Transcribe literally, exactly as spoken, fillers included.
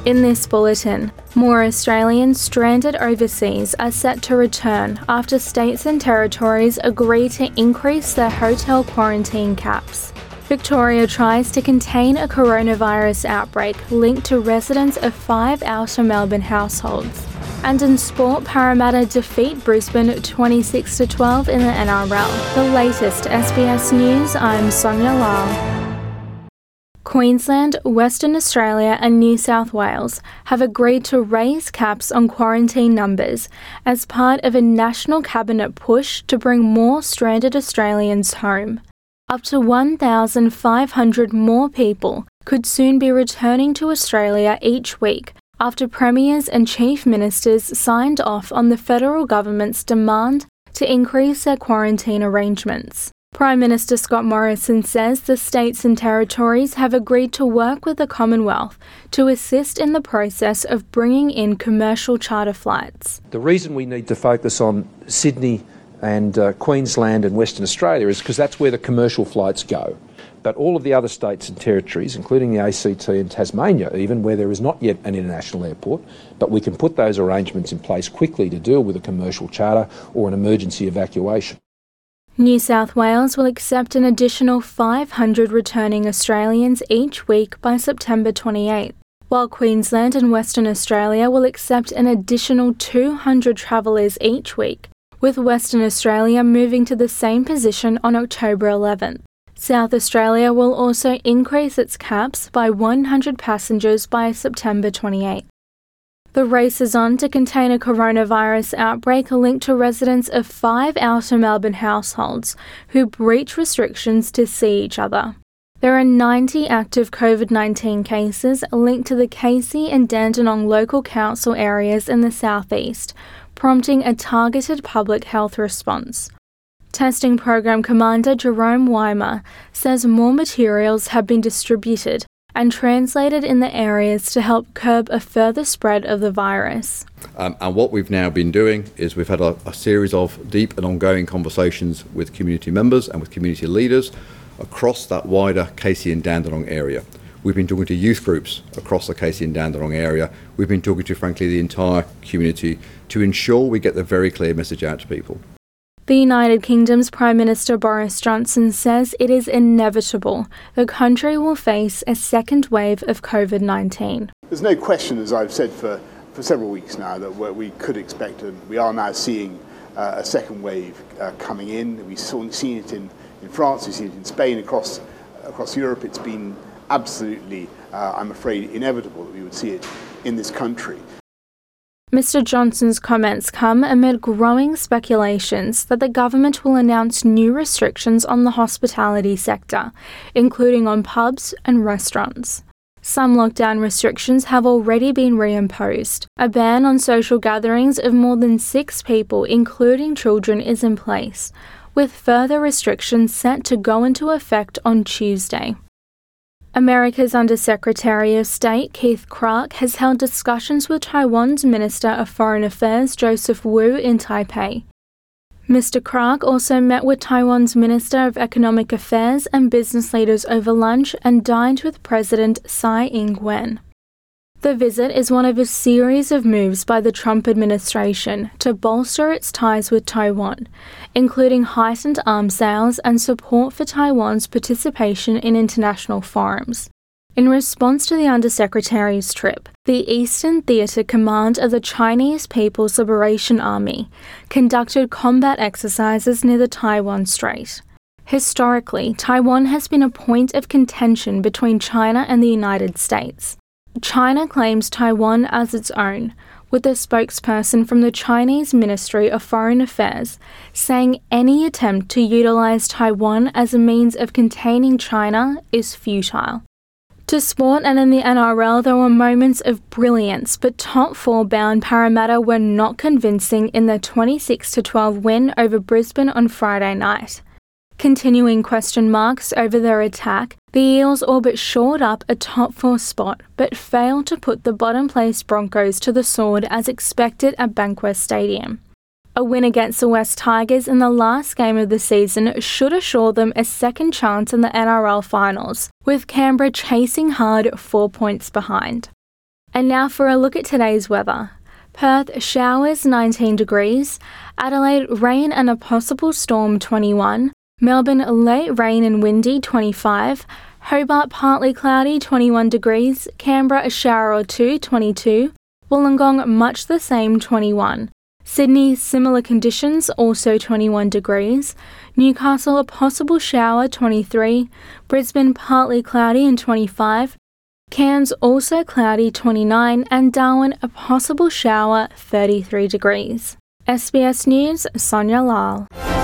In this bulletin, more Australians stranded overseas are set to return after states and territories agree to increase their hotel quarantine caps. Victoria tries to contain a coronavirus outbreak linked to residents of five outer Melbourne households. And in sport, Parramatta defeat Brisbane twenty-six to twelve in the N R L. The latest S B S News, I'm Sonia Lal. Queensland, Western Australia and New South Wales have agreed to raise caps on quarantine numbers as part of a national cabinet push to bring more stranded Australians home. Up to one thousand five hundred more people could soon be returning to Australia each week after premiers and chief ministers signed off on the federal government's demand to increase their quarantine arrangements. Prime Minister Scott Morrison says the states and territories have agreed to work with the Commonwealth to assist in the process of bringing in commercial charter flights. The reason we need to focus on Sydney and uh, Queensland and Western Australia is because that's where the commercial flights go. But all of the other states and territories, including the A C T and Tasmania, even where there is not yet an international airport, but we can put those arrangements in place quickly to deal with a commercial charter or an emergency evacuation. New South Wales will accept an additional five hundred returning Australians each week by September twenty-eighth, while Queensland and Western Australia will accept an additional two hundred travellers each week, with Western Australia moving to the same position on October eleventh. South Australia will also increase its caps by one hundred passengers by September twenty-eighth. The race is on to contain a coronavirus outbreak linked to residents of five outer Melbourne households who breach restrictions to see each other. There are ninety active COVID nineteen cases linked to the Casey and Dandenong local council areas in the southeast, prompting a targeted public health response. Testing Program Commander Jerome Weimer says more materials have been distributed and translated in the areas to help curb a further spread of the virus. Um, and what we've now been doing is we've had a, a series of deep and ongoing conversations with community members and with community leaders across that wider Casey and Dandenong area. We've been talking to youth groups across the Casey and Dandenong area. We've been talking to, frankly, the entire community to ensure we get the very clear message out to people. The United Kingdom's Prime Minister Boris Johnson says it is inevitable the country will face a second wave of COVID nineteen. There's no question, as I've said for, for several weeks now, that we could expect, and we are now seeing uh, a second wave uh, coming in. We've seen it in, in France, we've seen it in Spain, across, across Europe. It's been absolutely, uh, I'm afraid, inevitable that we would see it in this country. Mister Johnson's comments come amid growing speculations that the government will announce new restrictions on the hospitality sector, including on pubs and restaurants. Some lockdown restrictions have already been reimposed. A ban on social gatherings of more than six people, including children, is in place, with further restrictions set to go into effect on Tuesday. America's Undersecretary of State Keith Clark has held discussions with Taiwan's Minister of Foreign Affairs Joseph Wu in Taipei. Mister Clark also met with Taiwan's Minister of Economic Affairs and business leaders over lunch and dined with President Tsai Ing-wen. The visit is one of a series of moves by the Trump administration to bolster its ties with Taiwan, including heightened arms sales and support for Taiwan's participation in international forums. In response to the Undersecretary's trip, the Eastern Theater Command of the Chinese People's Liberation Army conducted combat exercises near the Taiwan Strait. Historically, Taiwan has been a point of contention between China and the United States. China claims Taiwan as its own, with a spokesperson from the Chinese Ministry of Foreign Affairs saying any attempt to utilize Taiwan as a means of containing China is futile. To sport and in the N R L, there were moments of brilliance, but top four bound Parramatta were not convincing in their twenty-six to twelve win over Brisbane on Friday night. Continuing question marks over their attack, the Eels all but shored up a top four spot, but failed to put the bottom-placed Broncos to the sword as expected at Bankwest Stadium. A win against the West Tigers in the last game of the season should assure them a second chance in the N R L finals, with Canberra chasing hard four points behind. And now for a look at today's weather. Perth, showers nineteen degrees. Adelaide, rain and a possible storm twenty-one. Melbourne, late rain and windy twenty-five. Hobart, partly cloudy twenty-one degrees. Canberra, a shower or two twenty-two. Wollongong, much the same twenty-one. Sydney, similar conditions, also twenty-one degrees. Newcastle, a possible shower twenty-three. Brisbane, partly cloudy and twenty-five. Cairns, also cloudy twenty-nine. And Darwin, a possible shower thirty-three degrees. S B S News, Sonia Lal.